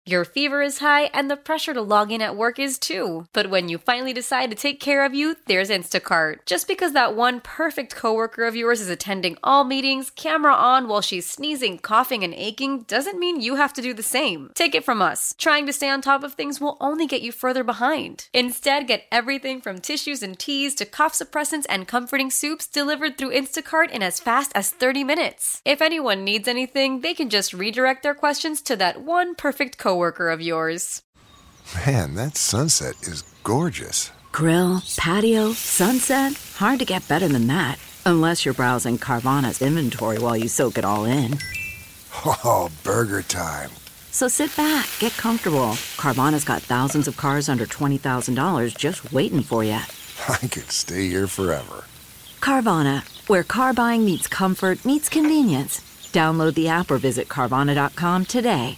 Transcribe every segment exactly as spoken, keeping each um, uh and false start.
Your fever is high and the pressure to log in at work is too. But when you finally decide to take care of you, there's Instacart. Just because that one perfect coworker of yours is attending all meetings, camera on while she's sneezing, coughing, and aching, doesn't mean you have to do the same. Take it from us. Trying to stay on top of things will only get you further behind. Instead, get everything from tissues and teas to cough suppressants and comforting soups delivered through Instacart in as fast as thirty minutes. If anyone needs anything, they can just redirect their questions to that one perfect coworker. Coworker of yours. Man, that sunset is gorgeous. Grill, patio, sunset. Hard to get better than that. Unless you're browsing Carvana's inventory while you soak it all in. Oh, burger time. So sit back, get comfortable. Carvana's got thousands of cars under twenty thousand dollars just waiting for you. I could stay here forever. Carvana, where car buying meets comfort meets convenience. Download the app or visit Carvana dot com today.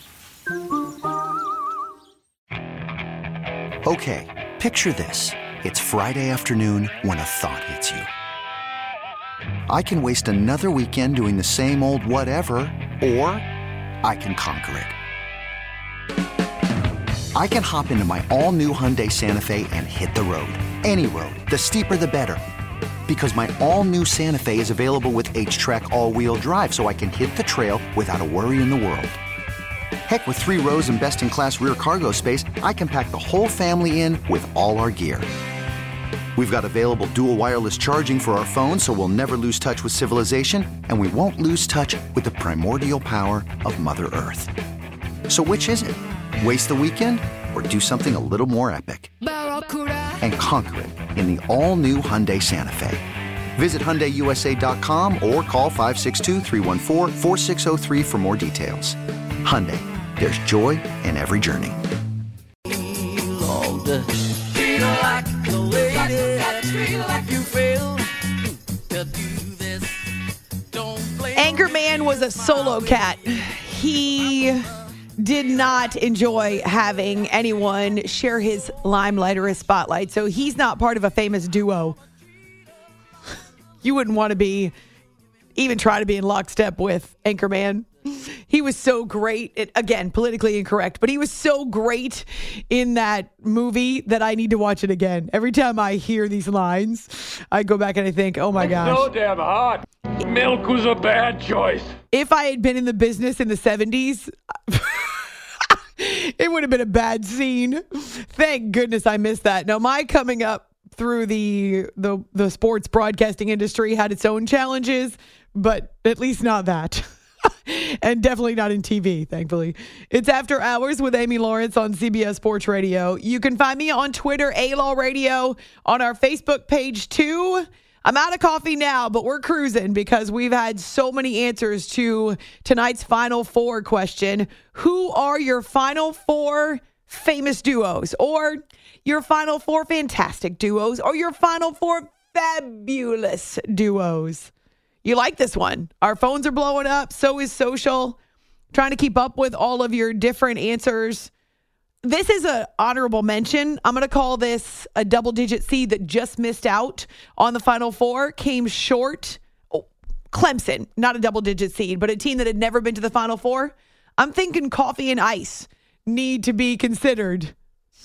Okay, picture this. It's Friday afternoon when a thought hits you. I can waste another weekend doing the same old whatever, or I can conquer it. I can hop into my all-new Hyundai Santa Fe and hit the road. Any road. The steeper the better. Because my all-new Santa Fe is available with H-Track all-wheel drive, so I can hit the trail without a worry in the world. Heck, with three rows and best-in-class rear cargo space, I can pack the whole family in with all our gear. We've got available dual wireless charging for our phones, so we'll never lose touch with civilization, and we won't lose touch with the primordial power of Mother Earth. So which is it? Waste the weekend or do something a little more epic? And conquer it in the all-new Hyundai Santa Fe. Visit Hyundai U S A dot com or call five six two, three one four, four six zero three for more details. Hyundai, there's joy in every journey. Anchorman was a solo cat. He did not enjoy having anyone share his limelight or his spotlight, so he's not part of a famous duo. You wouldn't want to be, even try to be in lockstep with Anchorman. He was so great. It, again, politically incorrect, but he was so great in that movie that I need to watch it again. Every time I hear these lines, I go back and I think, oh my gosh. So damn hot. Milk was a bad choice. If I had been in the business in the seventies, it would have been a bad scene. Thank goodness I missed that. Now, my coming up through the, the, the sports broadcasting industry had its own challenges, but at least not that. And definitely not in T V, thankfully. It's After Hours with Amy Lawrence on C B S Sports Radio. You can find me on Twitter, A L A W Radio, on our Facebook page too. I'm out of coffee now, but we're cruising because we've had so many answers to tonight's Final Four question. Who are your Final Four famous duos? Or your Final Four fantastic duos? Or your Final Four fabulous duos? You like this one. Our phones are blowing up. So is social. Trying to keep up with all of your different answers. This is an honorable mention. I'm going to call this a double-digit seed that just missed out on the Final Four. Came short. Oh, Clemson, not a double-digit seed, but a team that had never been to the Final Four. I'm thinking coffee and ice need to be considered.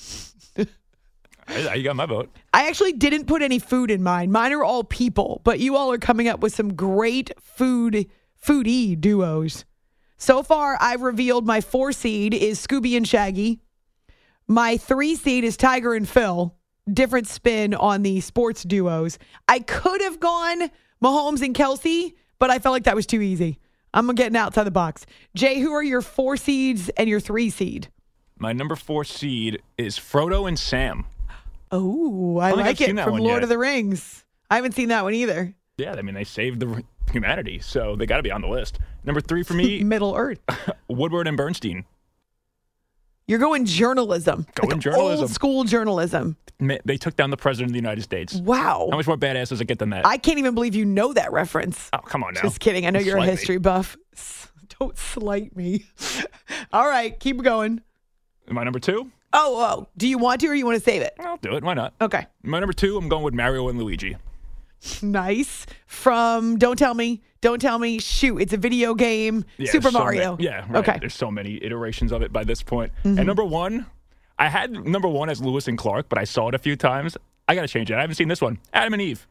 You got my vote. I actually didn't put any food in mine. Mine are all people, but you all are coming up with some great food, foodie duos. So far, I've revealed my four seed is Scooby and Shaggy. My three seed is Tiger and Phil. Different spin on the sports duos. I could have gone Mahomes and Kelsey, but I felt like that was too easy. I'm getting outside the box. Jay, who are your four seeds and your three seed? My number four seed is Frodo and Sam. Oh, I, I like it from Lord yet. of the Rings. I haven't seen that one either. Yeah, I mean, they saved the humanity, so they got to be on the list. Number three for me. Middle Earth. Woodward and Bernstein. You're going journalism. Going like journalism. Old school journalism. They took down the president of the United States. Wow. How much more badass does it get than that? I can't even believe you know that reference. Oh, come on now. Just kidding. I know Don't you're a history me. buff. Don't slight me. All right, keep going. Am I number two? Oh, oh. Do you want to or you want to save it? I'll do it. Why not? Okay. My number two, I'm going with Mario and Luigi. Nice. From Don't Tell Me, Don't tell me, shoot, it's a video game, Yeah, Super so Mario. many- yeah, right. Okay. There's so many iterations of it by this point. Mm-hmm. And number one, I had number one as Lewis and Clark, but I saw it a few times. I got to change it. I haven't seen this one. Adam and Eve.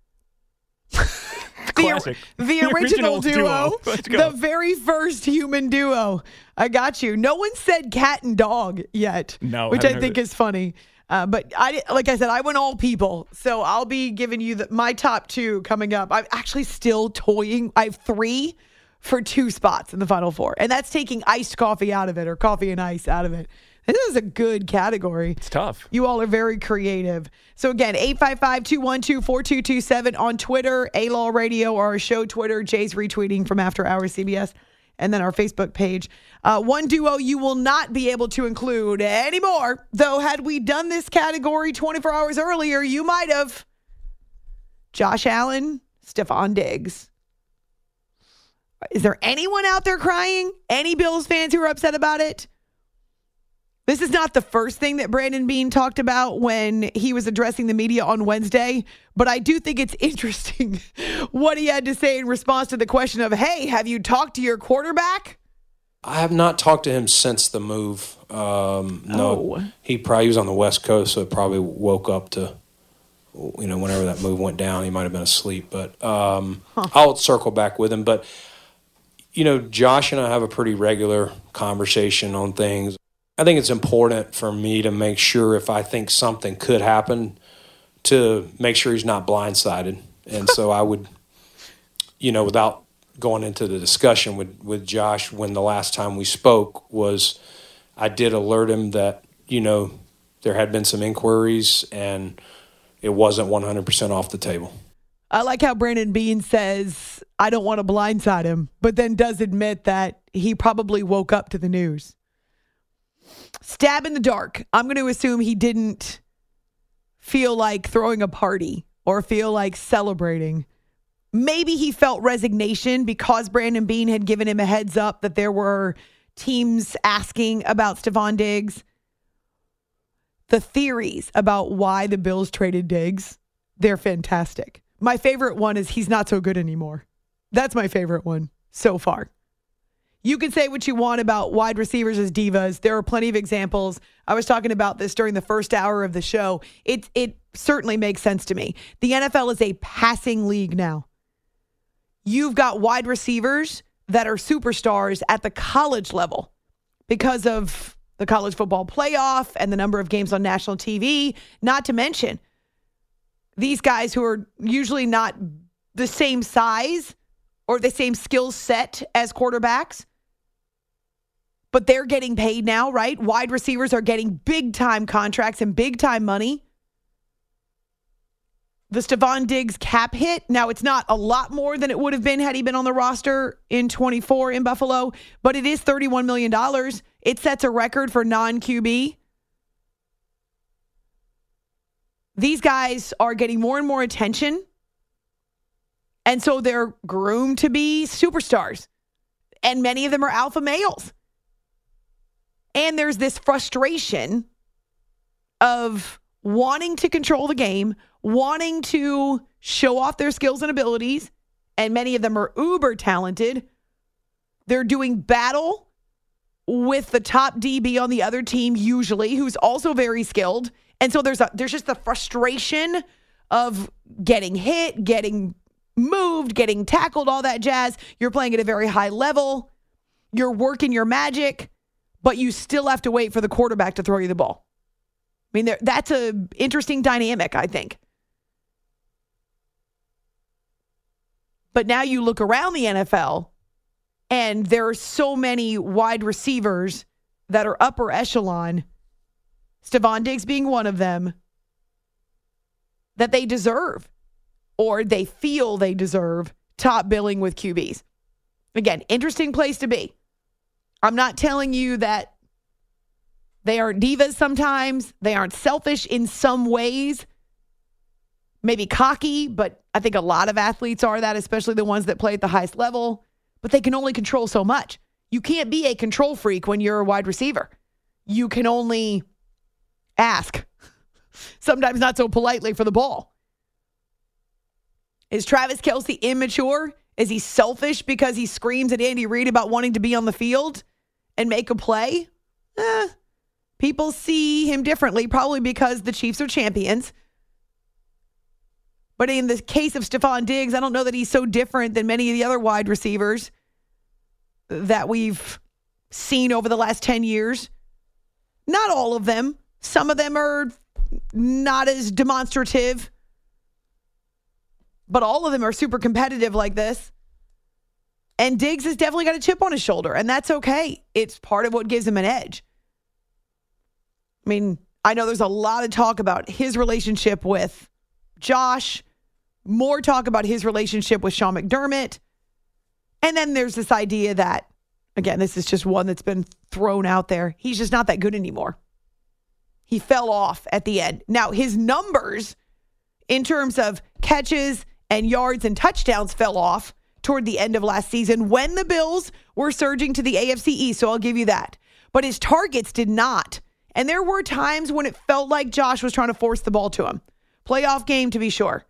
Classic. The, the original, original duo. duo. Let's go. The very first human duo. I got you. No one said cat and dog yet. No, which haven't I heard think it. is funny. Uh, but I, like I said, I went all people. So I'll be giving you the, my top two coming up. I'm actually still toying. I have three for two spots in the Final Four. And that's taking iced coffee out of it or coffee and ice out of it. This is a good category. It's tough. You all are very creative. So again, eight five five, two one two, four two two seven on Twitter, A-Law Radio, or our show Twitter. Jay's retweeting from After Hours C B S. And then our Facebook page. Uh, one duo you will not be able to include anymore. Though had we done this category twenty-four hours earlier, you might have. Josh Allen, Stephon Diggs. Is there anyone out there crying? Any Bills fans who are upset about it? This is not the first thing that Brandon Beane talked about when he was addressing the media on Wednesday, but I do think it's interesting what he had to say in response to the question of, hey, have you talked to your quarterback? I have not talked to him since the move. Um, no, Oh. he probably was on the West Coast, so probably woke up to, you know, whenever that move went down, he might have been asleep. But um, huh. I'll circle back with him. But, you know, Josh and I have a pretty regular conversation on things. I think it's important for me to make sure if I think something could happen to make sure he's not blindsided. And so I would, you know, without going into the discussion with, with Josh when the last time we spoke was I did alert him that, you know, there had been some inquiries and it wasn't one hundred percent off the table. I like how Brandon Beane says, I don't want to blindside him, but then does admit that he probably woke up to the news. Stab in the dark. I'm going to assume he didn't feel like throwing a party or feel like celebrating. Maybe he felt resignation because Brandon Beane had given him a heads up that there were teams asking about Stephon Diggs. The theories about why the Bills traded Diggs, they're fantastic. My favorite one is he's not so good anymore. That's my favorite one so far. You can say what you want about wide receivers as divas. There are plenty of examples. I was talking about this during the first hour of the show. It it certainly makes sense to me. The N F L is a passing league now. You've got wide receivers that are superstars at the college level because of the college football playoff and the number of games on national T V, not to mention these guys who are usually not the same size or the same skill set as quarterbacks. But they're getting paid now, right? Wide receivers are getting big-time contracts and big-time money. The Stephon Diggs cap hit, now it's not a lot more than it would have been had he been on the roster in twenty-four in Buffalo, but it is thirty-one million dollars. It sets a record for non-Q B. These guys are getting more and more attention, and so they're groomed to be superstars, and many of them are alpha males. And there's this frustration of wanting to control the game, wanting to show off their skills and abilities, and many of them are uber talented. They're doing battle with the top D B on the other team, usually, who's also very skilled. And so there's a, there's just the frustration of getting hit, getting moved, getting tackled, all that jazz. You're playing at a very high level. You're working your magic, but you still have to wait for the quarterback to throw you the ball. I mean, there, that's an interesting dynamic, I think. But now you look around the N F L, and there are so many wide receivers that are upper echelon, Stephon Diggs being one of them, that they deserve, or they feel they deserve, top billing with Q Bs. Again, interesting place to be. I'm not telling you that they aren't divas sometimes. They aren't selfish in some ways. Maybe cocky, but I think a lot of athletes are that, especially the ones that play at the highest level. But they can only control so much. You can't be a control freak when you're a wide receiver. You can only ask, sometimes not so politely, for the ball. Is Travis Kelce immature? Is he selfish because he screams at Andy Reid about wanting to be on the field and make a play? Eh, people see him differently, probably because the Chiefs are champions. But in the case of Stefon Diggs, I don't know that he's so different than many of the other wide receivers that we've seen over the last ten years. Not all of them. Some of them are not as demonstrative. But all of them are super competitive like this. And Diggs has definitely got a chip on his shoulder, and that's okay. It's part of what gives him an edge. I mean, I know there's a lot of talk about his relationship with Josh, more talk about his relationship with Sean McDermott. And then there's this idea that, again, this is just one that's been thrown out there. He's just not that good anymore. He fell off at the end. Now, his numbers in terms of catches and yards and touchdowns fell off toward the end of last season when the Bills were surging to the A F C East, so I'll give you that. But his targets did not. And there were times when it felt like Josh was trying to force the ball to him. Playoff game, to be sure.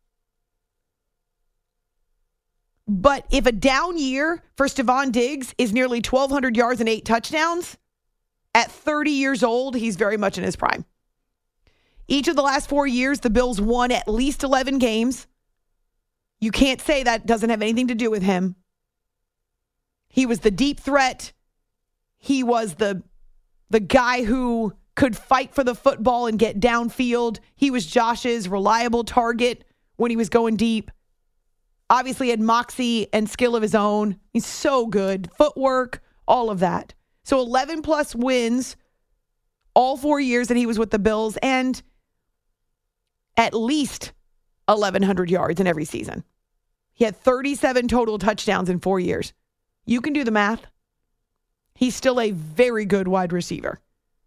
But if a down year for Stefon Diggs is nearly twelve hundred yards and eight touchdowns, at thirty years old, he's very much in his prime. Each of the last four years, the Bills won at least eleven games. You can't say that doesn't have anything to do with him. He was the deep threat. He was the, the guy who could fight for the football and get downfield. He was Josh's reliable target when he was going deep. Obviously had moxie and skill of his own. He's so good. Footwork, all of that. So eleven plus wins all four years that he was with the Bills, and at least eleven hundred yards in every season. He had thirty-seven total touchdowns in four years. You can do the math. He's still a very good wide receiver.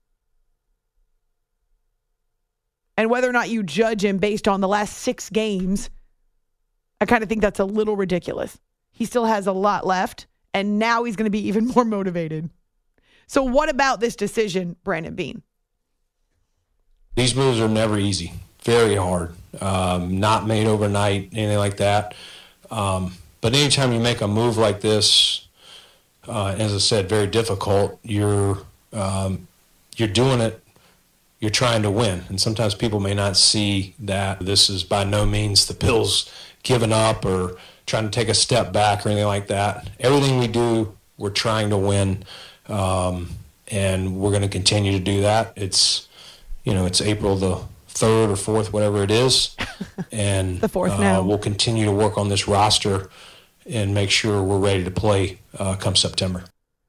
And whether or not you judge him based on the last six games, I kind of think that's a little ridiculous. He still has a lot left, and now he's going to be even more motivated. So what about this decision, Brandon Beane? These moves are never easy. Very hard. Um, not made overnight, anything like that. Um, but anytime you make a move like this, uh, as I said, very difficult, you're um, you're doing it, you're trying to win. And sometimes people may not see that this is by no means the Bills giving up or trying to take a step back or anything like that. Everything we do, we're trying to win, um, and we're going to continue to do that. It's, you know, it's April the third or fourth, whatever it is, and the fourth uh, now. We'll continue to work on this roster and make sure we're ready to play uh, come September.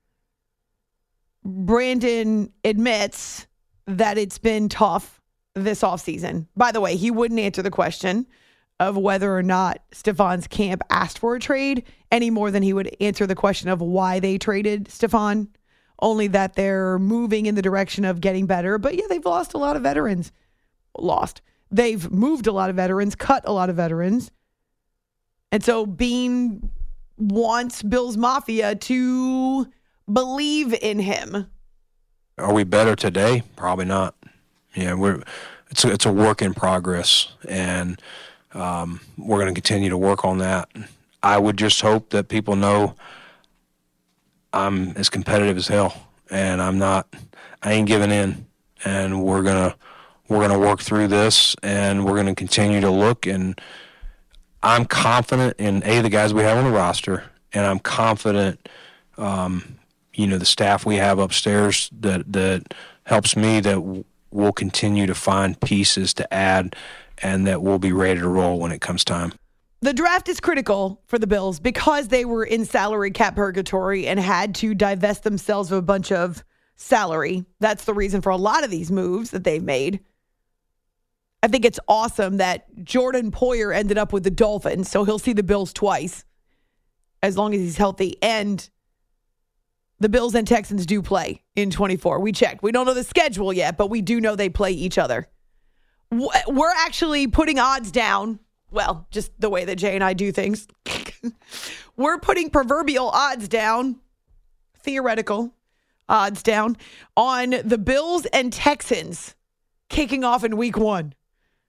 Brandon admits that it's been tough this offseason. By the way, he wouldn't answer the question of whether or not Stefon's camp asked for a trade any more than he would answer the question of why they traded Stefon, only that they're moving in the direction of getting better. But yeah, they've lost a lot of veterans. Lost. They've moved a lot of veterans, cut a lot of veterans. And so Beane wants Bills Mafia to believe in him. Are we better today? Probably not. Yeah, we're it's a, it's a work in progress, and um, we're going to continue to work on that. I would just hope that people know I'm as competitive as hell, and I'm not. I ain't giving in, and we're gonna we're gonna work through this, and we're gonna continue to look. And I'm confident in a the guys we have on the roster, and I'm confident. Um, you know, the staff we have upstairs that, that helps me, that we'll continue to find pieces to add and that we'll be ready to roll when it comes time. The draft is critical for the Bills because they were in salary cap purgatory and had to divest themselves of a bunch of salary. That's the reason for a lot of these moves that they've made. I think it's awesome that Jordan Poyer ended up with the Dolphins, so he'll see the Bills twice as long as he's healthy. And the Bills and Texans do play in twenty-four. We checked. We don't know the schedule yet, but we do know they play each other. We're actually putting odds down. Well, just the way that Jay and I do things. We're putting proverbial odds down, theoretical odds down, on the Bills and Texans kicking off in week one.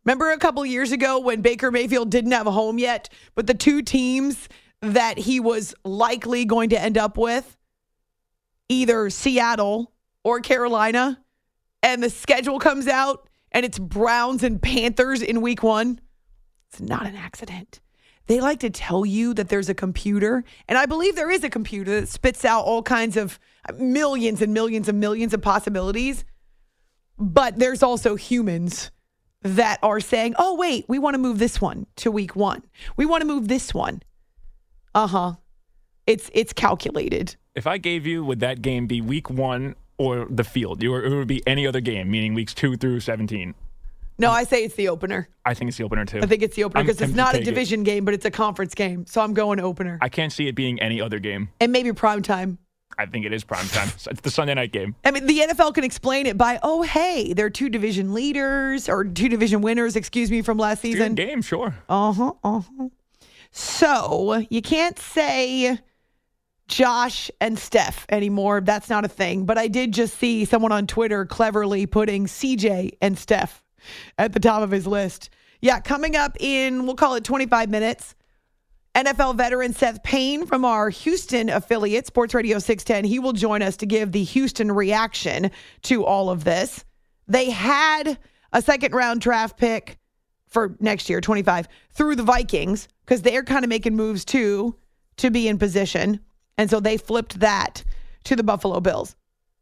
Remember a couple years ago when Baker Mayfield didn't have a home yet, but the two teams that he was likely going to end up with, either Seattle or Carolina, and the schedule comes out and it's Browns and Panthers in week one? It's not an accident. They like to tell you that there's a computer, and I believe there is a computer that spits out all kinds of millions and millions and millions of possibilities, but there's also humans that are saying, oh, wait, we want to move this one to week one. We want to move this one. Uh-huh. It's it's calculated. If I gave you, would that game be week one or the field? Or it would be any other game, meaning weeks two through seventeen? No, I say it's the opener. I think it's the opener, too. I think it's the opener because it's not a it. division game, but it's a conference game. So I'm going opener. I can't see it being any other game. And maybe prime time. I think it is prime time. It's the Sunday night game. I mean, the N F L can explain it by, oh, hey, they're two division leaders or two division winners, excuse me, from last It's season. a good game, sure. Uh-huh, uh-huh. So you can't say Josh and Steph anymore. That's not a thing. But I did just see someone on Twitter cleverly putting C J and Steph at the top of his list. Yeah, coming up in, we'll call it twenty-five minutes, N F L veteran Seth Payne from our Houston affiliate, Sports Radio six ten. He will join us to give the Houston reaction to all of this. They had a second round draft pick for next year, twenty-five, through the Vikings because they're kind of making moves too to be in position. And so they flipped that to the Buffalo Bills.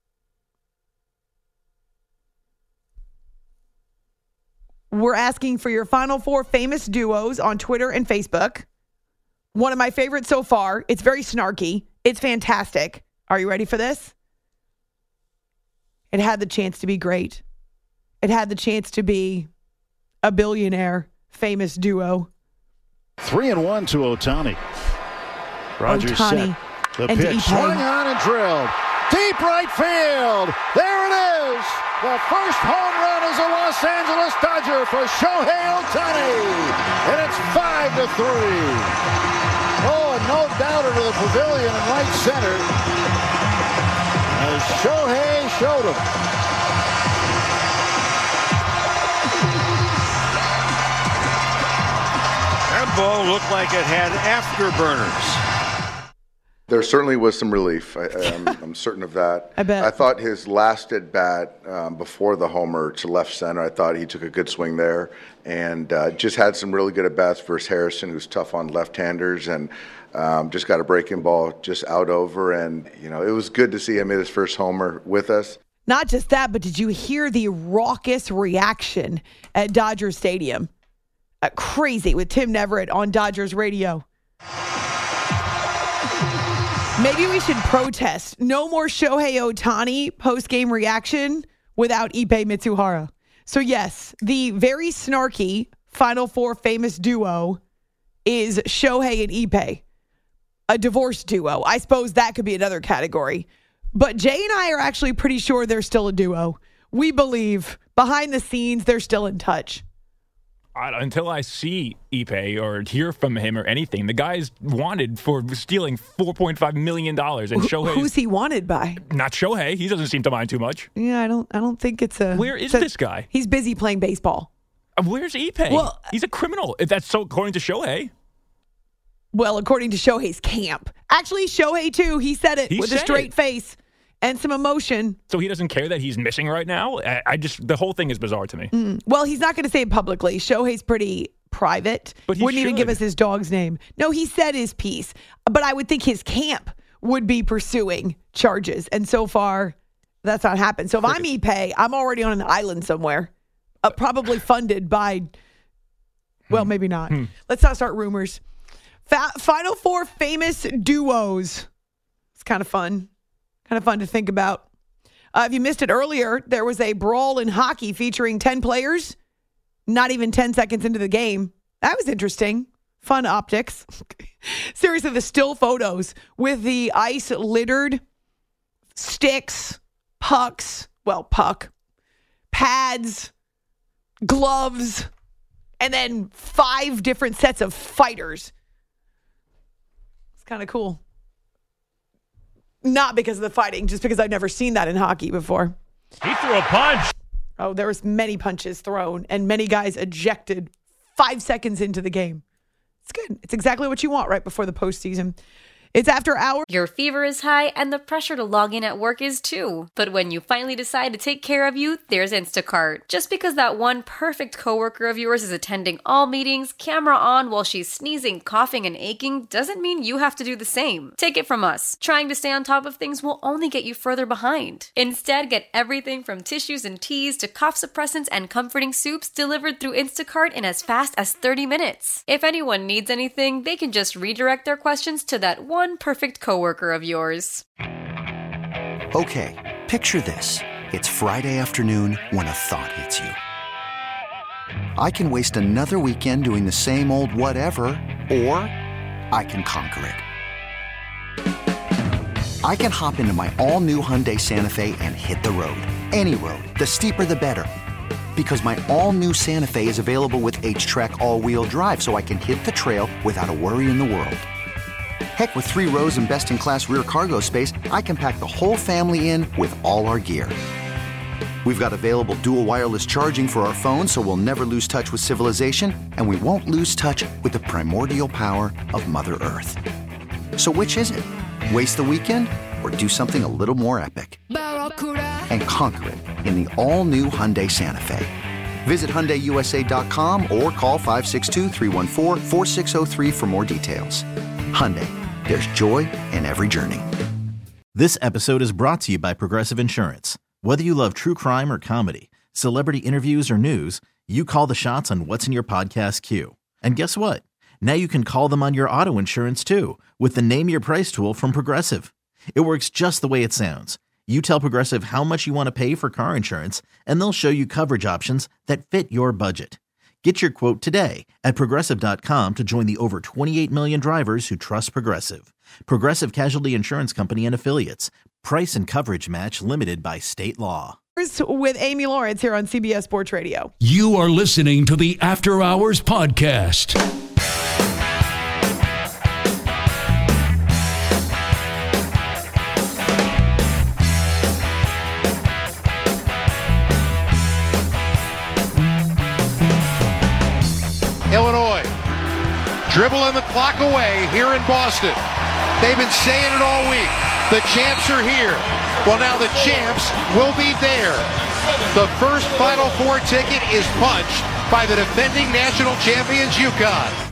We're asking for your Final Four famous duos on Twitter and Facebook. One of my favorites so far. It's very snarky. It's fantastic. Are you ready for this? It had the chance to be great. It had the chance to be a billionaire famous duo. Three and one to Ohtani. Rogers Ohtani set. The and pitch Ipe. swung on and drilled. Deep right field. There it is. The first home run is a Los Angeles Dodger for Shohei Ohtani. And it's five to three. Oh, and no doubter to the pavilion in right center. As Shohei showed him. That ball looked like it had afterburners. There certainly was some relief. I, I'm, I'm certain of that. I bet. I thought his last at bat um, before the homer to left center, I thought he took a good swing there and uh, just had some really good at bats versus Harrison, who's tough on left-handers, and um, just got a breaking ball just out over. And, you know, it was good to see him hit his first homer with us. Not just that, but did you hear the raucous reaction at Dodger Stadium? Uh, crazy with Tim Neverett on Dodgers radio. Maybe we should protest. No more Shohei Ohtani post-game reaction without Ipe Mitsuhara. So yes, the very snarky Final Four famous duo is Shohei and Ipe. A divorce duo. I suppose that could be another category. But Jay and I are actually pretty sure they're still a duo. We believe behind the scenes they're still in touch. I, until I see Ipe or hear from him or anything, the guy's wanted for stealing four point five million dollars. And Shohei, who's he wanted by? Not Shohei. He doesn't seem to mind too much. Yeah, I don't. I don't think it's a. Where is a, this guy? He's busy playing baseball. Uh, where's Ipe? Well, he's a criminal. If that's so, according to Shohei. Well, according to Shohei's camp, actually Shohei too. He said it he with said a straight it. face and some emotion. So he doesn't care that he's missing right now? I, I just, the whole thing is bizarre to me. Mm. Well, he's not going to say it publicly. Shohei's pretty private. But he wouldn't even should. give us his dog's name. No, he said his piece. But I would think his camp would be pursuing charges. And so far, that's not happened. So if I'm Ipe, I'm already on an island somewhere, uh, probably funded by, well, maybe not. Hmm. Let's not start rumors. Fa- Final Four famous duos. It's kind of fun. Kind of fun to think about. Uh, if you missed it earlier, there was a brawl in hockey featuring ten players, not even ten seconds into the game. That was interesting. Fun optics. Seriously, the still photos with the ice littered, sticks, pucks, well, puck, pads, gloves, and then five different sets of fighters. It's kind of cool. Not because of the fighting, just because I've never seen that in hockey before. He threw a punch. Oh, there was many punches thrown and many guys ejected five seconds into the game. It's good. It's exactly what you want right before the postseason. It's after hours. Your fever is high and the pressure to log in at work is too. But when you finally decide to take care of you, there's Instacart. Just because that one perfect coworker of yours is attending all meetings, camera on while she's sneezing, coughing, and aching, doesn't mean you have to do the same. Take it from us. Trying to stay on top of things will only get you further behind. Instead, get everything from tissues and teas to cough suppressants and comforting soups delivered through Instacart in as fast as thirty minutes. If anyone needs anything, they can just redirect their questions to that one One perfect coworker of yours. Okay, picture this. It's Friday afternoon when a thought hits you. I can waste another weekend doing the same old whatever, or I can conquer it. I can hop into my all-new Hyundai Santa Fe and hit the road. Any road. The steeper, the better. Because my all-new Santa Fe is available with H-Track all-wheel drive, so I can hit the trail without a worry in the world. Heck, with three rows and best-in-class rear cargo space, I can pack the whole family in with all our gear. We've got available dual wireless charging for our phones, so we'll never lose touch with civilization, and we won't lose touch with the primordial power of Mother Earth. So which is it? Waste the weekend or do something a little more epic? And conquer it in the all-new Hyundai Santa Fe. Visit Hyundai U S A dot com or call five six two, three one four, four six zero three for more details. Hyundai, there's joy in every journey. This episode is brought to you by Progressive Insurance. Whether you love true crime or comedy, celebrity interviews or news, you call the shots on what's in your podcast queue. And guess what? Now you can call them on your auto insurance too with the Name Your Price tool from Progressive. It works just the way it sounds. You tell Progressive how much you want to pay for car insurance, and they'll show you coverage options that fit your budget. Get your quote today at Progressive dot com to join the over twenty-eight million drivers who trust Progressive. Progressive Casualty Insurance Company and Affiliates. Price and coverage match limited by state law. With Amy Lawrence here on C B S Sports Radio. You are listening to the After Hours Podcast. Illinois dribbling the clock away here in Boston. They've been saying it all week. The champs are here. Well, now the champs will be there. The first Final Four ticket is punched by the defending national champions, UConn.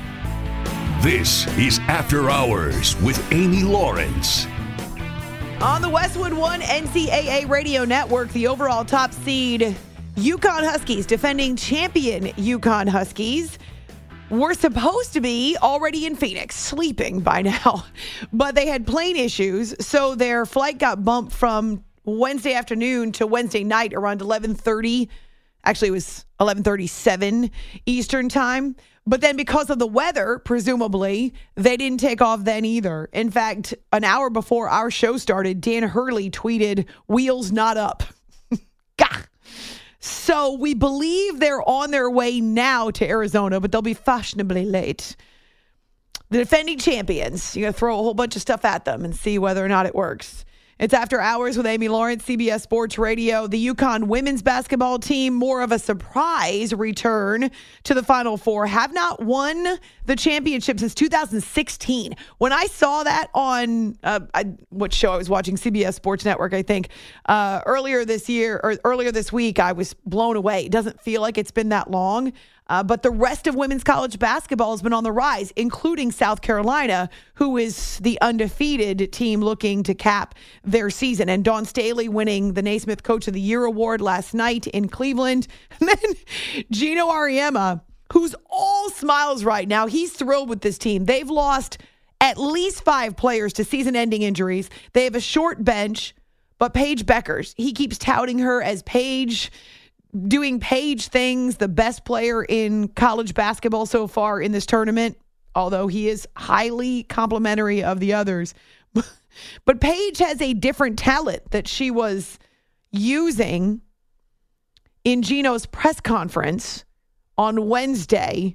This is After Hours with Amy Lawrence. On the Westwood One N C double A Radio Network, the overall top seed UConn Huskies, defending champion UConn Huskies, were supposed to be already in Phoenix, sleeping by now. But they had plane issues, so their flight got bumped from Wednesday afternoon to Wednesday night around eleven thirty. Actually, it was eleven thirty-seven Eastern time. But then because of the weather, presumably, they didn't take off then either. In fact, an hour before our show started, Dan Hurley tweeted, "Wheels not up." Gah. So we believe they're on their way now to Arizona, but they'll be fashionably late. The defending champions, you're going to throw a whole bunch of stuff at them and see whether or not it works. It's After Hours with Amy Lawrence, C B S Sports Radio. The UConn women's basketball team, more of a surprise return to the Final Four, have not won the championship since two thousand sixteen. When I saw that on uh, I, what show I was watching, C B S Sports Network, I think, uh, earlier this year or earlier this week, I was blown away. It doesn't feel like it's been that long. Uh, but the rest of women's college basketball has been on the rise, including South Carolina, who is the undefeated team looking to cap their season. And Dawn Staley winning the Naismith Coach of the Year award last night in Cleveland. And then Gino Auriemma, who's all smiles right now. He's thrilled with this team. They've lost at least five players to season-ending injuries. They have a short bench, but Paige Beckers, he keeps touting her as Paige, doing Paige things, the best player in college basketball so far in this tournament, although he is highly complimentary of the others. But Paige has a different talent that she was using in Gino's press conference on Wednesday.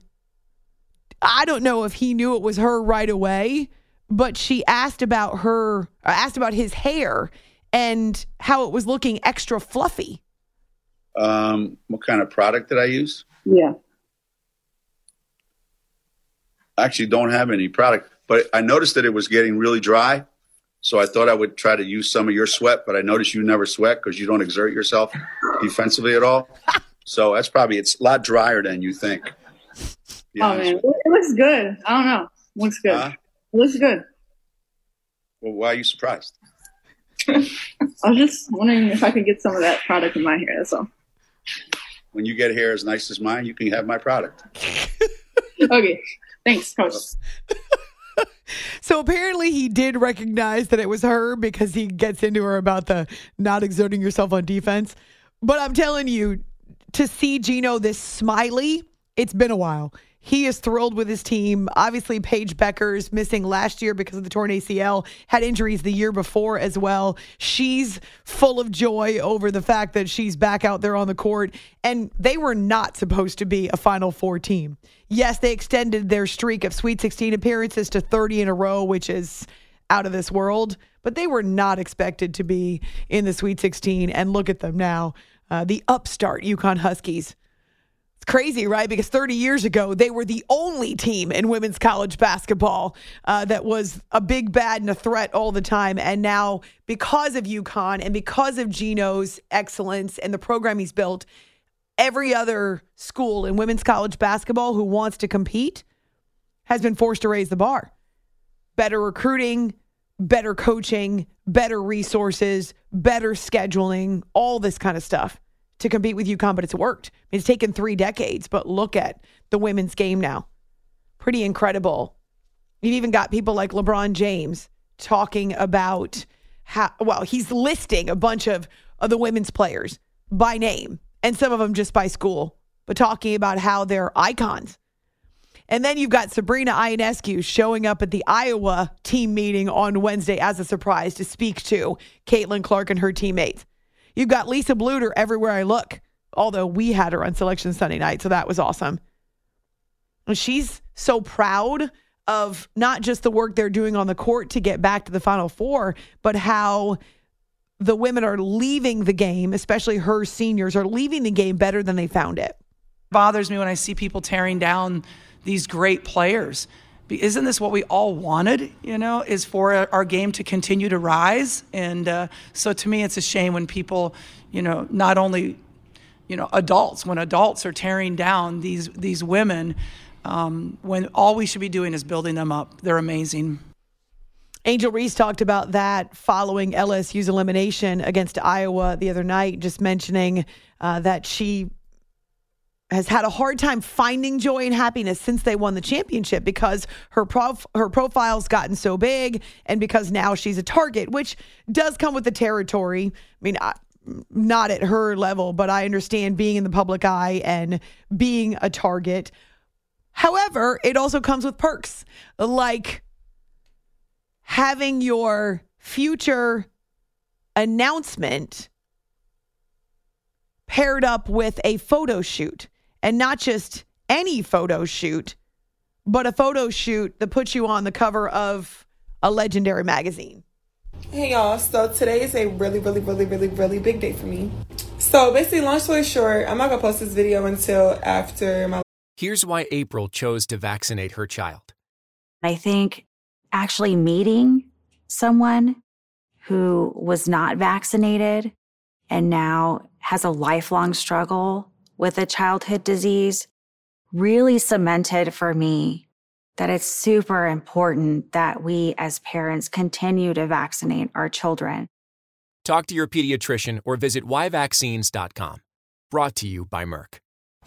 I don't know if he knew it was her right away, but she asked about her, asked about his hair and how it was looking extra fluffy. Um, what kind of product did I use? Yeah. I actually don't have any product, but I noticed that it was getting really dry. So I thought I would try to use some of your sweat, but I noticed you never sweat because you don't exert yourself defensively at all. So that's probably, it's a lot drier than you think. Oh, man. It looks good. I don't know. It looks good. Huh? It looks good. Well, why are you surprised? I was just wondering if I could get some of that product in my hair. That's all. When you get hair as nice as mine, you can have my product. Okay. Thanks, Coach. So apparently he did recognize that it was her because he gets into her about the not exerting yourself on defense. But I'm telling you, to see Gino this smiley, it's been a while. He is thrilled with his team. Obviously, Paige Beckers missing last year because of the torn A C L, had injuries the year before as well. She's full of joy over the fact that she's back out there on the court. And they were not supposed to be a Final Four team. Yes, they extended their streak of Sweet sixteen appearances to thirty in a row, which is out of this world. But they were not expected to be in the Sweet sixteen. And look at them now. Uh, the upstart UConn Huskies. Crazy, right? Because thirty years ago, they were the only team in women's college basketball uh, that was a big bad and a threat all the time. And now, because of UConn and because of Gino's excellence and the program he's built, every other school in women's college basketball who wants to compete has been forced to raise the bar. Better recruiting, better coaching, better resources, better scheduling, all this kind of stuff to compete with UConn, but it's worked. I mean, it's taken three decades, but look at the women's game now. Pretty incredible. You've even got people like LeBron James talking about how, well, he's listing a bunch of, of the women's players by name, and some of them just by school, but talking about how they're icons. And then you've got Sabrina Ionescu showing up at the Iowa team meeting on Wednesday as a surprise to speak to Caitlin Clark and her teammates. You've got Lisa Bluter everywhere I look, although we had her on Selection Sunday night, so that was awesome. And she's so proud of not just the work they're doing on the court to get back to the Final Four, but how the women are leaving the game, especially her seniors, are leaving the game better than they found it. It bothers me when I see people tearing down these great players. Isn't this what we all wanted, you know, is for our game to continue to rise? And uh, so to me, it's a shame when people, you know, not only, you know, adults, when adults are tearing down these these women, um, when all we should be doing is building them up. They're amazing. Angel Reese talked about that following L S U's elimination against Iowa the other night, just mentioning uh, that she has had a hard time finding joy and happiness since they won the championship because her prof- her profile's gotten so big and because now she's a target, which does come with the territory. I mean, I, not at her level, but I understand being in the public eye and being a target. However, it also comes with perks, like having your future announcement paired up with a photo shoot. And not just any photo shoot, but a photo shoot that puts you on the cover of a legendary magazine. Hey y'all, so today is a really, really, really, really, really big day for me. So basically, long story short, I'm not gonna post this video until after my... Here's why April chose to vaccinate her child. I think actually meeting someone who was not vaccinated and now has a lifelong struggle with a childhood disease really cemented for me that it's super important that we as parents continue to vaccinate our children. Talk to your pediatrician or visit why vaccines dot com. Brought to you by Merck.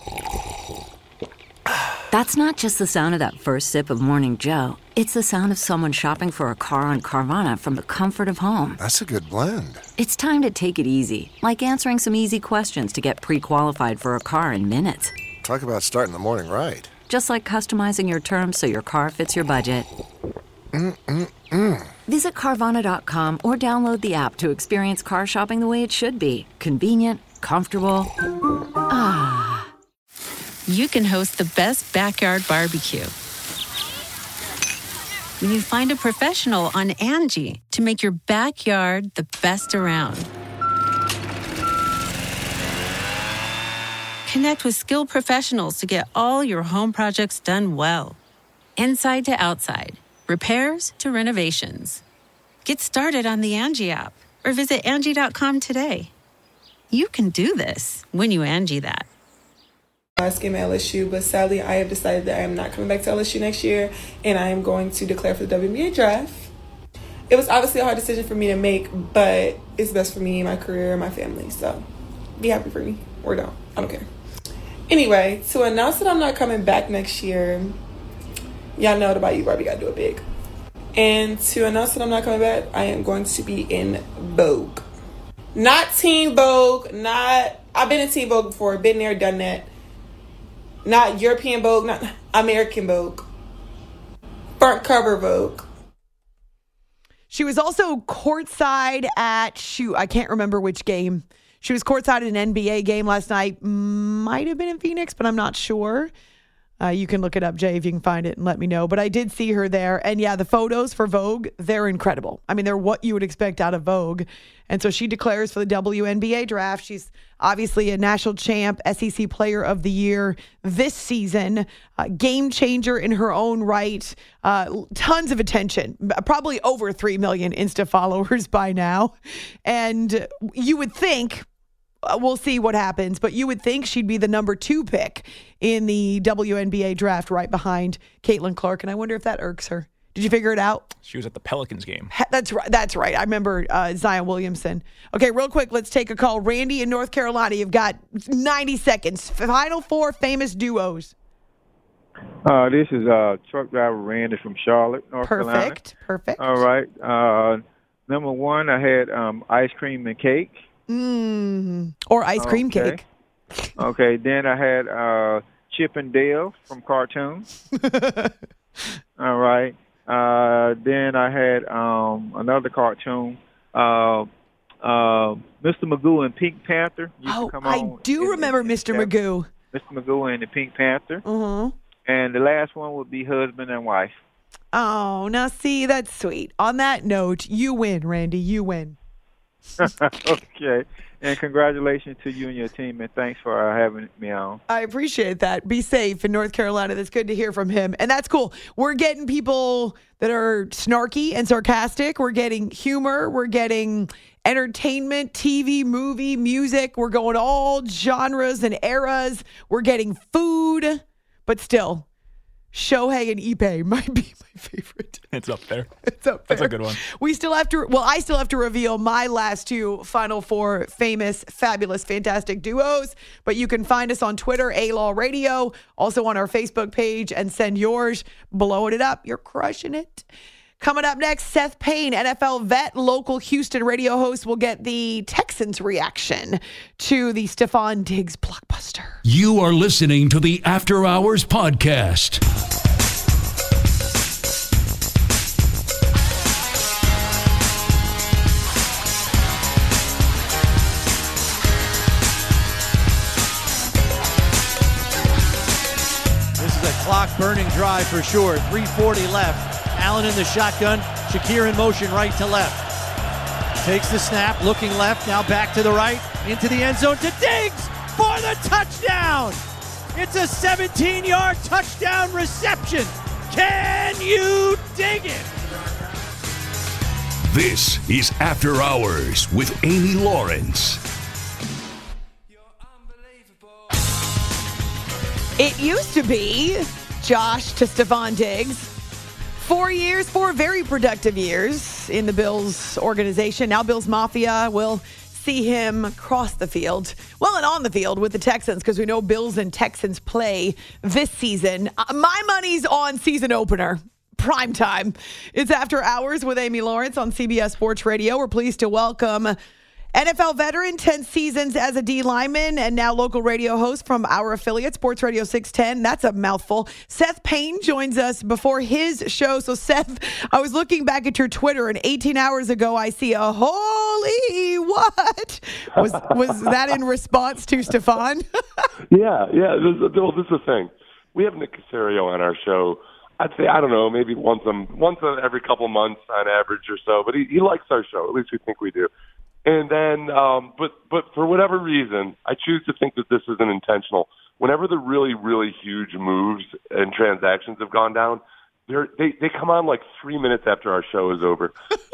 That's not just the sound of that first sip of Morning Joe. It's the sound of someone shopping for a car on Carvana from the comfort of home. That's a good blend. It's time to take it easy, like answering some easy questions to get pre-qualified for a car in minutes. Talk about starting the morning right. Just like customizing your terms so your car fits your budget. Mm-mm-mm. Visit Carvana dot com or download the app to experience car shopping the way it should be. Convenient, comfortable. Ah. You can host the best backyard barbecue when you find a professional on Angie to make your backyard the best around. Connect with skilled professionals to get all your home projects done well. Inside to outside, repairs to renovations. Get started on the Angie app or visit Angie dot com today. You can do this when you Angie that. Last game at L S U, but sadly I have decided that I am not coming back to L S U next year, and I am going to declare for the W N B A draft. It was obviously a hard decision for me to make, but it's best for me, my career, and my family, so be happy for me, or don't, I don't care. Anyway, to announce that I'm not coming back next year, y'all know about you, Barbie, gotta do it big. And to announce that I'm not coming back, I am going to be in Vogue. Not Teen Vogue, not, I've been in Teen Vogue before, been there, done that. Not European Vogue, not American Vogue. Front cover Vogue. She was also courtside at, shoot, I can't remember which game. She was courtside at an N B A game last night. Might have been in Phoenix, but I'm not sure. Uh, you can look it up, Jay, if you can find it and let me know. But I did see her there. And yeah, the photos for Vogue, they're incredible. I mean, they're what you would expect out of Vogue. And so she declares for the W N B A draft. She's obviously a national champ, S E C Player of the Year this season, uh, game changer in her own right. Uh, tons of attention, probably over three million Insta followers by now. And you would think, Uh, we'll see what happens, but you would think she'd be the number two pick in the W N B A draft right behind Caitlin Clark, and I wonder if that irks her. Did you figure it out? She was at the Pelicans game. That's right. That's right. I remember uh, Zion Williamson. Okay, real quick, let's take a call. Randy in North Carolina, you've got ninety seconds. Final four famous duos. Uh, this is uh, truck driver Randy from Charlotte, North Perfect. Carolina. Perfect. Perfect. All right. Uh, number one, I had um, ice cream and cake. Mm, or ice cream okay. cake. Okay, then I had uh, Chip and Dale from Cartoon. All right. Uh, then I had um, another cartoon, uh, uh, Mister Magoo and Pink Panther. Used Oh, to come I on do in- remember in- Mister yeah. Magoo. Mister Magoo and the Pink Panther. Uh-huh. And the last one would be husband and wife. Oh, now see, that's sweet. On that note, you win, Randy. You win. Okay. And congratulations to you and your team, and thanks for uh, having me on. I appreciate that. Be safe in North Carolina. That's good to hear from him. And that's cool. We're getting people that are snarky and sarcastic. We're getting humor. We're getting entertainment, T V, movie, music. We're going all genres and eras. We're getting food. But still, Shohei and Ipe might be my favorite. It's up there. It's up there. That's a good one. We still have to, well, I still have to reveal my last two Final Four famous, fabulous, fantastic duos. But you can find us on Twitter, A-Law Radio, also on our Facebook page, and send yours. Blowing it up. You're crushing it. Coming up next, Seth Payne, N F L vet, local Houston radio host, will get the Texans' reaction to the Stephon Diggs blockbuster. You are listening to the After Hours Podcast. This is a clock-burning drive for sure. three forty left. Allen in the shotgun. Shakir in motion right to left. Takes the snap, looking left, now back to the right, into the end zone to Diggs for the touchdown. It's a seventeen-yard touchdown reception. Can you dig it? This is After Hours with Amy Lawrence. It used to be Josh to Stephon Diggs. Four years, four very productive years in the Bills organization. Now Bills Mafia will see him cross the field. Well, and on the field with the Texans, because we know Bills and Texans play this season. Uh, my money's on season opener. Prime time. It's After Hours with Amy Lawrence on C B S Sports Radio. We're pleased to welcome N F L veteran, ten seasons as a D lineman, and now local radio host from our affiliate, Sports Radio six ten. That's a mouthful. Seth Payne joins us before his show. So, Seth, I was looking back at your Twitter, and eighteen hours ago, I see a holy what? Was was that in response to Stephon? yeah, yeah. This, well, this is the thing. We have Nick Caserio on our show. I'd say, I don't know, maybe once a, once a, every couple months on average or so. But he, he likes our show. At least we think we do. And then, um, but but for whatever reason, I choose to think that this isn't intentional. Whenever the really, really huge moves and transactions have gone down, they're, they they come on like three minutes after our show is over.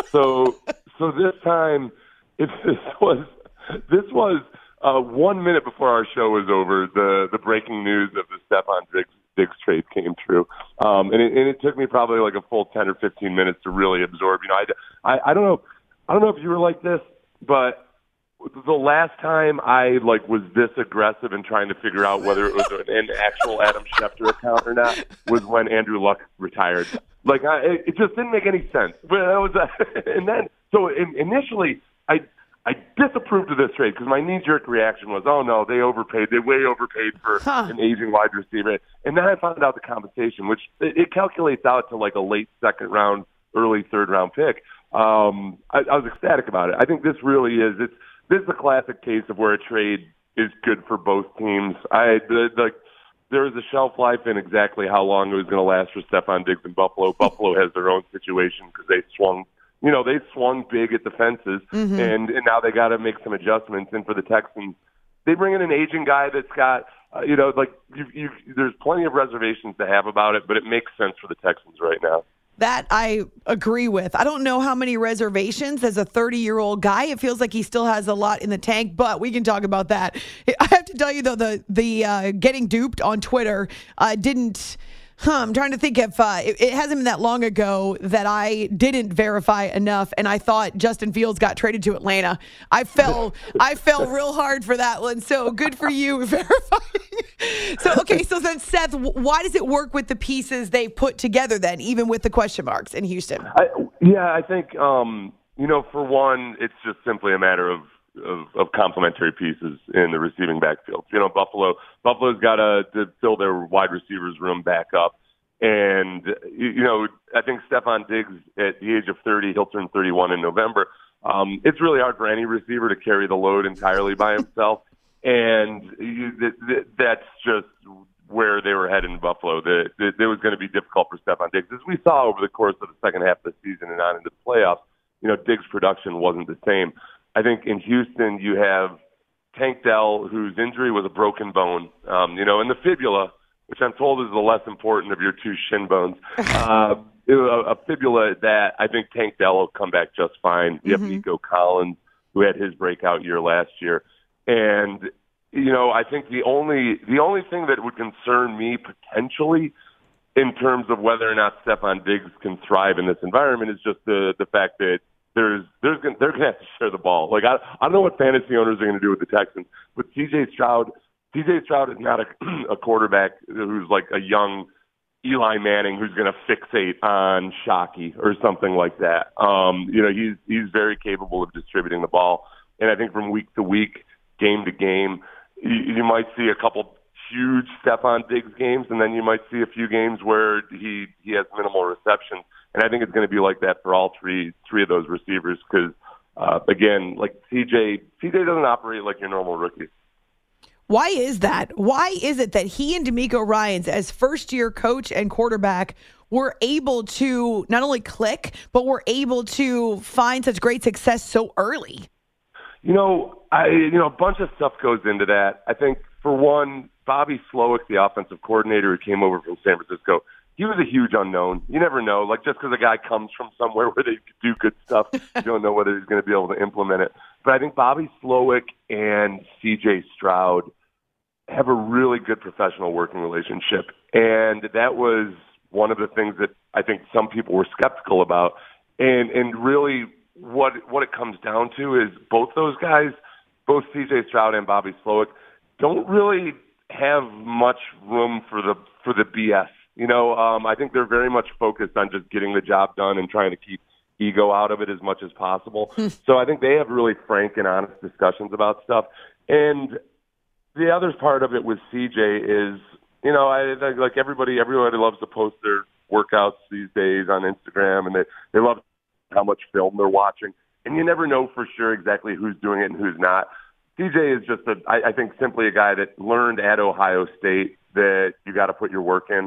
So so this time, if this was this was uh, one minute before our show was over, the the breaking news of the Stefon Diggs, Diggs trade came through, um, and, it, and it took me probably like a full ten or fifteen minutes to really absorb. You know, I, I I don't know I don't know if you were like this, but the last time I like was this aggressive in trying to figure out whether it was an actual Adam Schefter account or not was when Andrew Luck retired. Like I, it just didn't make any sense. But that was, a, and then so in, initially I I disapproved of this trade because my knee-jerk reaction was, oh no, they overpaid, they way overpaid for huh. an aging wide receiver. And then I found out the compensation, which it, it calculates out to like a late second round, early third round pick. Um, I, I was ecstatic about it. I think this really is it's. This is a classic case of where a trade is good for both teams. I the, the, there is a shelf life in exactly how long it was going to last for Stefon Diggs in Buffalo. Buffalo has their own situation because they swung, you know, they swung big at the fences, mm-hmm. and, and now they got to make some adjustments. And for the Texans, they bring in an aging guy that's got, uh, you know, like you, you, there's plenty of reservations to have about it, but it makes sense for the Texans right now. That I agree with. I don't know how many reservations as a thirty-year-old guy. It feels like he still has a lot in the tank, but we can talk about that. I have to tell you, though, the the uh, getting duped on Twitter uh, didn't... Huh, I'm trying to think if uh, it, it hasn't been that long ago that I didn't verify enough, and I thought Justin Fields got traded to Atlanta. I fell, I fell real hard for that one. So good for you verifying. So okay, so then Seth, why does it work with the pieces they put together then, even with the question marks in Houston? I, yeah, I think um, you know, for one, it's just simply a matter of. Of, of complementary pieces in the receiving backfield. You know, Buffalo, Buffalo's got to, to fill their wide receivers room back up. And, you, you know, I think Stefon Diggs at the age of thirty, he'll turn thirty-one in November. Um, it's really hard for any receiver to carry the load entirely by himself. And you, th- th- that's just where they were headed in Buffalo. The, the, it was going to be difficult for Stefon Diggs. As we saw over the course of the second half of the season and on into the playoffs, you know, Diggs' production wasn't the same. I think in Houston you have Tank Dell, whose injury was a broken bone, um, you know, and the fibula, which I'm told is the less important of your two shin bones. Uh, a, a fibula that I think Tank Dell will come back just fine. You have mm-hmm. Nico Collins, who had his breakout year last year. And, you know, I think the only the only thing that would concern me potentially in terms of whether or not Stefon Diggs can thrive in this environment is just the the fact that There's, there's, gonna, they're going to have to share the ball. Like I, I don't know what fantasy owners are going to do with the Texans, but C J Stroud, C J Stroud is not a, a quarterback who's like a young Eli Manning who's going to fixate on Shockey or something like that. Um, you know, he's he's very capable of distributing the ball, and I think from week to week, game to game, you, you might see a couple huge Stefon Diggs games, and then you might see a few games where he he has minimal reception. And I think it's going to be like that for all three three of those receivers because, uh, again, like C J, C J doesn't operate like your normal rookie. Why is that? Why is it that he and DeMeco Ryans, as first-year coach and quarterback, were able to not only click, but were able to find such great success so early? You know, I you know a bunch of stuff goes into that. I think, for one, Bobby Slowick, the offensive coordinator who came over from San Francisco, he was a huge unknown. You never know. Like, just because a guy comes from somewhere where they do good stuff, you don't know whether he's going to be able to implement it. But I think Bobby Slowick and C J Stroud have a really good professional working relationship. And that was one of the things that I think some people were skeptical about. And and really what what it comes down to is both those guys, both C J Stroud and Bobby Slowick, don't really have much room for the for the B S. You know, um, I think they're very much focused on just getting the job done and trying to keep ego out of it as much as possible. So I think they have really frank and honest discussions about stuff. And the other part of it with C J is, you know, I like everybody, everybody loves to post their workouts these days on Instagram, and they, they love how much film they're watching. And you never know for sure exactly who's doing it and who's not. C J is just, a, I, I think, simply a guy that learned at Ohio State that you got to put your work in.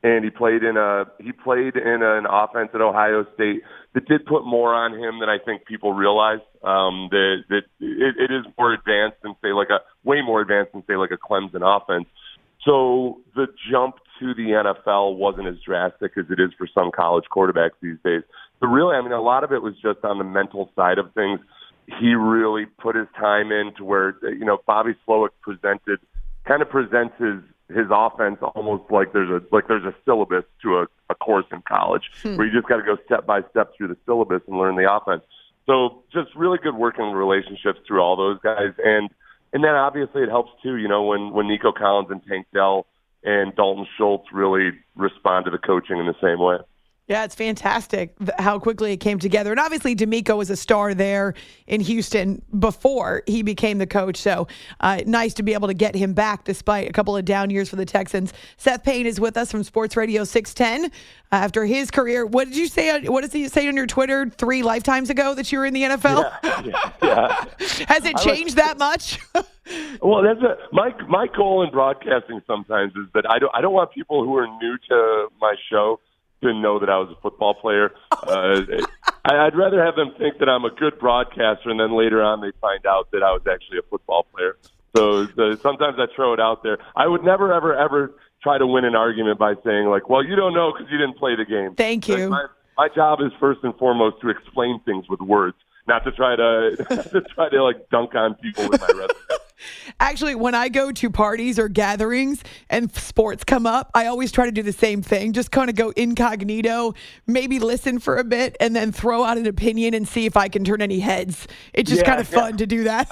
and he played in a he played in an offense at Ohio State that did put more on him than I think people realize. Um, that that it, it is more advanced than say like a way more advanced than say like a Clemson offense. So the jump to the N F L wasn't as drastic as it is for some college quarterbacks these days. But really, I mean, a lot of it was just on the mental side of things. He really put his time in to where, you know, Bobby Slowick presented, kind of presents his, his offense almost like there's a like there's a syllabus to a, a course in college hmm. where you just got to go step by step through the syllabus and learn the offense. So just really good working relationships through all those guys. And and then obviously it helps too, you know, when, when Nico Collins and Tank Dell and Dalton Schultz really respond to the coaching in the same way. Yeah, it's fantastic how quickly it came together. And obviously, D'Amico was a star there in Houston before he became the coach. So uh, nice to be able to get him back despite a couple of down years for the Texans. Seth Payne is with us from Sports Radio six ten. Uh, after his career, what did you say? What did he say on your Twitter three lifetimes ago that you were in the N F L? Yeah, yeah, yeah. Has it changed that much? Well, that's a, my my goal in broadcasting sometimes is that I don't I don't want people who are new to my show to know that I was a football player. Uh, I'd rather have them think that I'm a good broadcaster, and then later on they find out that I was actually a football player. So the, sometimes I throw it out there. I would never, ever, ever try to win an argument by saying, like, well, you don't know because you didn't play the game. Thank you. Like my, my job is first and foremost to explain things with words, not to try to, to try to like dunk on people with my resume. Actually, when I go to parties or gatherings and sports come up, I always try to do the same thing. Just kind of go incognito, maybe listen for a bit, and then throw out an opinion and see if I can turn any heads. It's just yeah, kind of yeah. fun to do that.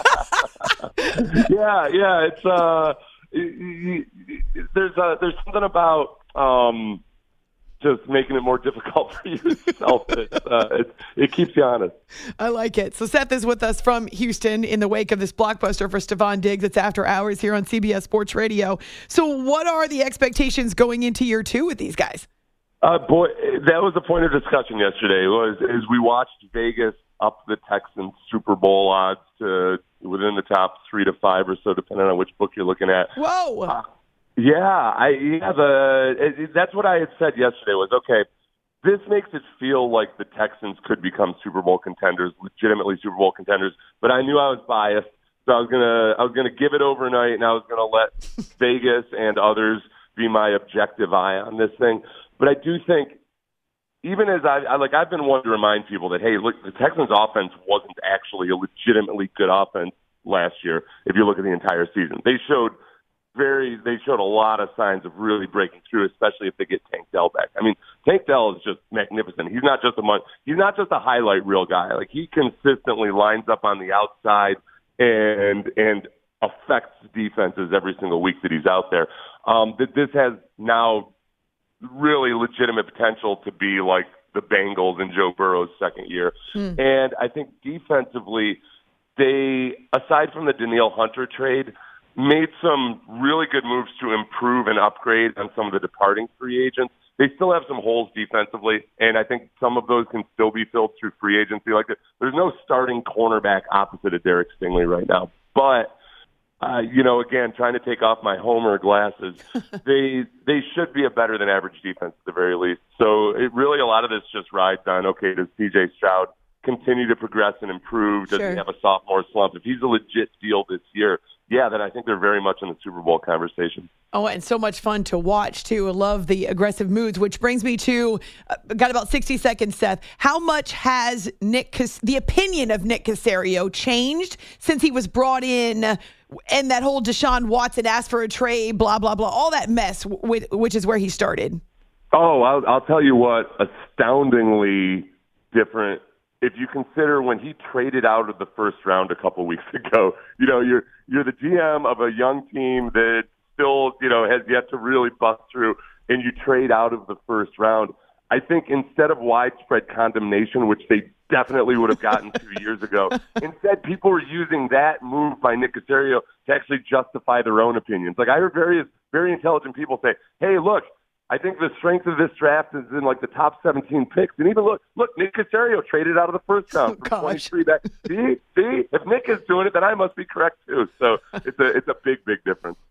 yeah, yeah. It's uh, there's uh, there's something about um. just making it more difficult for yourself. It, uh, it, it keeps you honest. I like it. So Seth is with us from Houston in the wake of this blockbuster for Stephon Diggs. It's After Hours here on C B S Sports Radio. So what are the expectations going into year two with these guys? Uh, boy, that was the point of discussion yesterday. Was is we watched Vegas up the Texans Super Bowl odds to within the top three to five or so, depending on which book you're looking at. Whoa. Uh, Yeah, I yeah the it, that's what I had said yesterday was okay. This makes it feel like the Texans could become Super Bowl contenders, legitimately Super Bowl contenders. But I knew I was biased, so I was gonna I was gonna give it overnight, and I was gonna let Vegas and others be my objective eye on this thing. But I do think, even as I, I like, I've been wanting to remind people that hey, look, the Texans' offense wasn't actually a legitimately good offense last year. If you look at the entire season, they showed. Very, they showed a lot of signs of really breaking through, especially if they get Tank Dell back. I mean, Tank Dell is just magnificent. He's not just a he's not just a highlight reel guy. Like he consistently lines up on the outside and and affects defenses every single week that he's out there. Um, that this has now really legitimate potential to be like the Bengals in Joe Burrow's second year. Hmm. And I think defensively, they aside from the Danielle Hunter trade, made some really good moves to improve and upgrade on some of the departing free agents. They still have some holes defensively, and I think some of those can still be filled through free agency. Like there's no starting cornerback opposite of Derek Stingley right now. But, uh, you know, again, trying to take off my Homer glasses, they they should be a better than average defense at the very least. So it really, a lot of this just rides on, okay, does C J Stroud continue to progress and improve? Does sure. he have a sophomore slump? If he's a legit deal this year, yeah, then I think they're very much in the Super Bowl conversation. Oh, and so much fun to watch, too. I love the aggressive moves, which brings me to, uh, got about sixty seconds, Seth. How much has Nick, Cas- the opinion of Nick Caserio changed since he was brought in and that whole Deshaun Watson asked for a trade, blah, blah, blah, all that mess, w- which is where he started? Oh, I'll, I'll tell you what, astoundingly different. If you consider when he traded out of the first round a couple weeks ago, you know, you're you're the G M of a young team that still, you know, has yet to really bust through, and you trade out of the first round. I think instead of widespread condemnation, which they definitely would have gotten two years ago, instead people were using that move by Nick Caserio to actually justify their own opinions. Like I heard various very intelligent people say, hey, look, I think the strength of this draft is in like the top seventeen picks. And even look, look, Nick Caserio traded out of the first round for twenty-three back. See, see, if Nick is doing it, then I must be correct too. So it's a it's a big, big difference. Mm,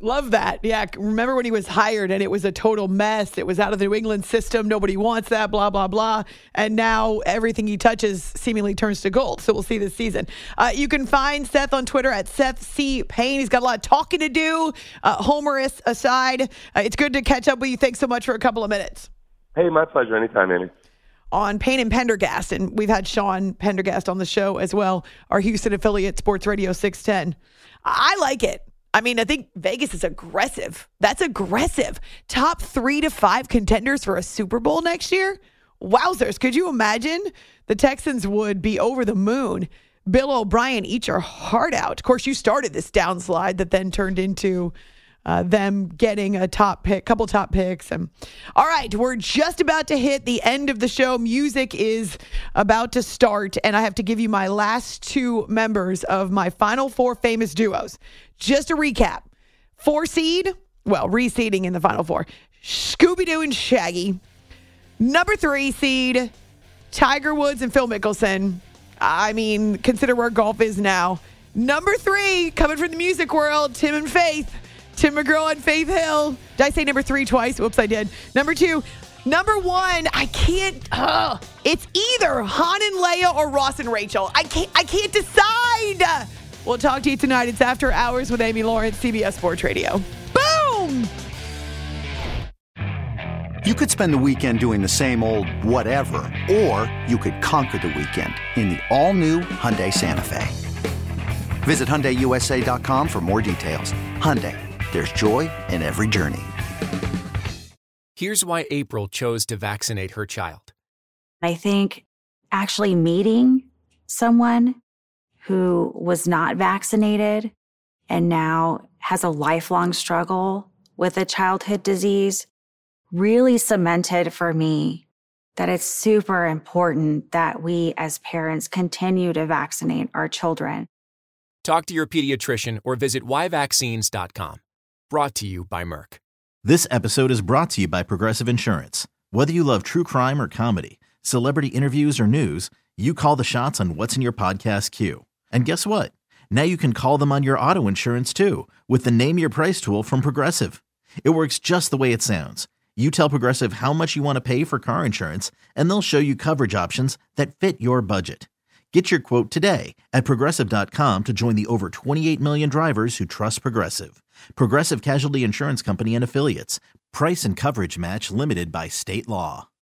Love that. Yeah. Remember when he was hired and it was a total mess? It was out of the New England system. Nobody wants that, blah, blah, blah. And now everything he touches seemingly turns to gold. So we'll see this season. Uh, you can find Seth on Twitter at Seth C. Payne. He's got a lot of talking to do. Uh, humorous aside, uh, it's good to catch up with you. Thanks so much for a couple of minutes. Hey, my pleasure. Anytime, Amy. On Payne and Pendergast, and we've had Sean Pendergast on the show as well, our Houston affiliate, Sports Radio six ten. I like it. I mean, I think Vegas is aggressive. That's aggressive. Top three to five contenders for a Super Bowl next year? Wowzers. Could you imagine? The Texans would be over the moon. Bill O'Brien, eat your heart out. Of course, you started this downslide that then turned into uh, them getting a top pick, couple top picks. And all right, we're just about to hit the end of the show. Music is about to start, and I have to give you my last two members of my final four famous duos. Just to recap, four seed, well, reseeding in the final four, Scooby-Doo and Shaggy. Number three seed, Tiger Woods and Phil Mickelson. I mean, consider where golf is now. Number three, coming from the music world, Tim and Faith. Tim McGraw and Faith Hill. Did I say number three twice? Whoops, I did. Number two. Number one, I can't. Uh, it's either Han and Leia or Ross and Rachel. I can't. I can't decide. We'll talk to you tonight. It's After Hours with Amy Lawrence, C B S Sports Radio. Boom! You could spend the weekend doing the same old whatever, or you could conquer the weekend in the all-new Hyundai Santa Fe. Visit Hyundai U S A dot com for more details. Hyundai, there's joy in every journey. Here's why April chose to vaccinate her child. I think actually meeting someone who was not vaccinated and now has a lifelong struggle with a childhood disease really cemented for me that it's super important that we as parents continue to vaccinate our children. Talk to your pediatrician or visit why vaccines dot com. Brought to you by Merck. This episode is brought to you by Progressive Insurance. Whether you love true crime or comedy, celebrity interviews or news, you call the shots on what's in your podcast queue. And guess what? Now you can call them on your auto insurance too with the Name Your Price tool from Progressive. It works just the way it sounds. You tell Progressive how much you want to pay for car insurance, and they'll show you coverage options that fit your budget. Get your quote today at Progressive dot com to join the over twenty-eight million drivers who trust Progressive. Progressive Casualty Insurance Company and Affiliates. Price and coverage match limited by state law.